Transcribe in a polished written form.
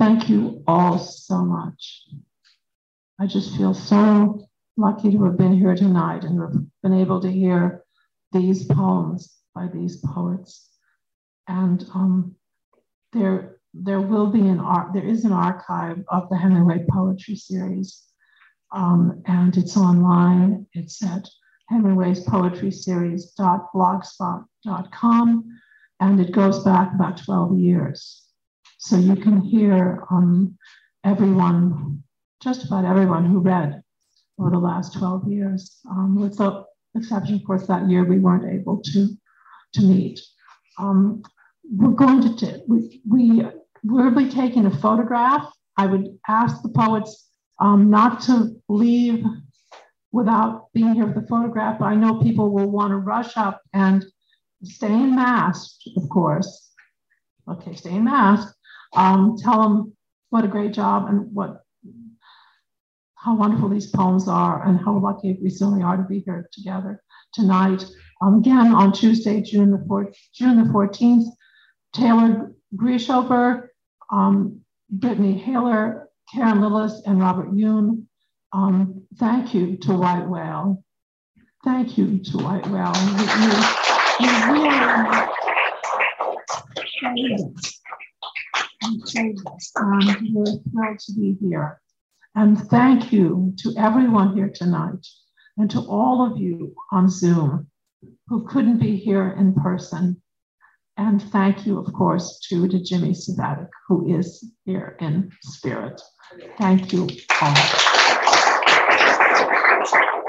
Thank you all so much. I just feel so lucky to have been here tonight and have been able to hear these poems by these poets. And there is an archive of the Hemingway Poetry Series, and it's online. It's at hemingwayspoetryseries.blogspot.com, and it goes back about 12 years. So you can hear just about everyone who read over the last 12 years, with the exception, of course, that year we weren't able to meet. We'll be taking a photograph. I would ask the poets not to leave without being here with the photograph. I know people will want to rush up and stay masked, of course. Okay, stay masked. Tell them what a great job and how wonderful these poems are and how lucky we certainly are to be here together tonight. Again, on Tuesday, June the 14th, Taylor Grieshofer, Brittany Haler, Karen Lillis, and Robert Yoon. Thank you to White Whale. Thank you to White Whale. You really saved us. We're thrilled to be here. And thank you to everyone here tonight and to all of you on Zoom who couldn't be here in person. And thank you, of course, to Jimmy Savatic, who is here in spirit. Thank you all.